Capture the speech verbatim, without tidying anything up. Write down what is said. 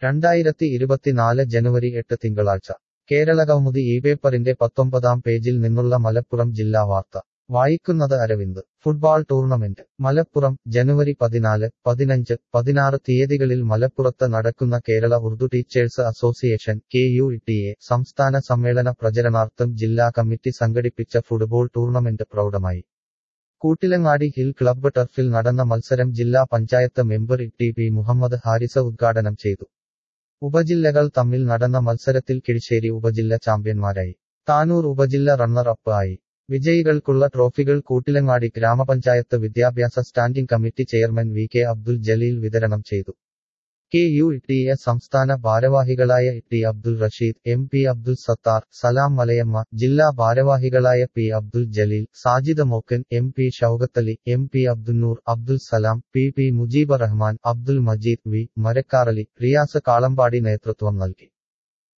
രണ്ടായിരത്തി ഇരുപത്തിനാല് ജനുവരി എട്ട് തിങ്കളാഴ്ച കേരളകൗമുദി ഈ പേപ്പറിന്റെ പത്തൊമ്പതാം പേജിൽ നിന്നുള്ള മലപ്പുറം ജില്ലാ വാർത്ത വായിക്കുന്നത് അരവിന്ദ്. ഫുട്ബോൾ ടൂർണമെന്റ് മലപ്പുറം ജനുവരി പതിനാല്, പതിനഞ്ച്, പതിനാറ് തീയതികളിൽ മലപ്പുറത്ത് നടക്കുന്ന Kerala Urdu teachers association K U T A സംസ്ഥാന സമ്മേളന പ്രചരണാർത്ഥം ജില്ലാ കമ്മിറ്റി സംഘടിപ്പിച്ച ഫുട്ബോൾ ടൂർണമെന്റ് പ്രൗഢമായി. കൂട്ടിലങ്ങാടി ഹിൽ ക്ലബ്ബ് ടർഫിൽ നടന്ന മത്സരം ജില്ലാ panchayat member T P Muhammad Haris ഉദ്ഘാടനം ചെയ്തു. ഉപജില്ലകൾ തമ്മിൽ നടന്ന മത്സരത്തിൽ കിഴിശ്ശേരി ഉപജില്ല ചാമ്പ്യന്മാരായി. താനൂർ ഉപജില്ല റണ്ണർ അപ്പ് ആയി. വിജയികൾക്കുള്ള ട്രോഫികൾ കൂട്ടിലങ്ങാടി ഗ്രാമപഞ്ചായത്ത് വിദ്യാഭ്യാസ standing committee chairman V K Abdul Jaleel വിതരണം ചെയ്തു. കെ യു ടി എ സംസ്ഥാന ഭാരവാഹികളായ T Abdul Rasheed, M P Abdul Sathar, Salam Malayamma, ജില്ലാ ഭാരവാഹികളായ P Abdul Jaleel, Sajid Mokkan, M P Shoukathali, M P Abdunnoor, Abdul Salam, P P Mujeeb Rahman, Abdul Majeed, V Marakkarali, Riyas Kalampadi നേതൃത്വം നൽകി.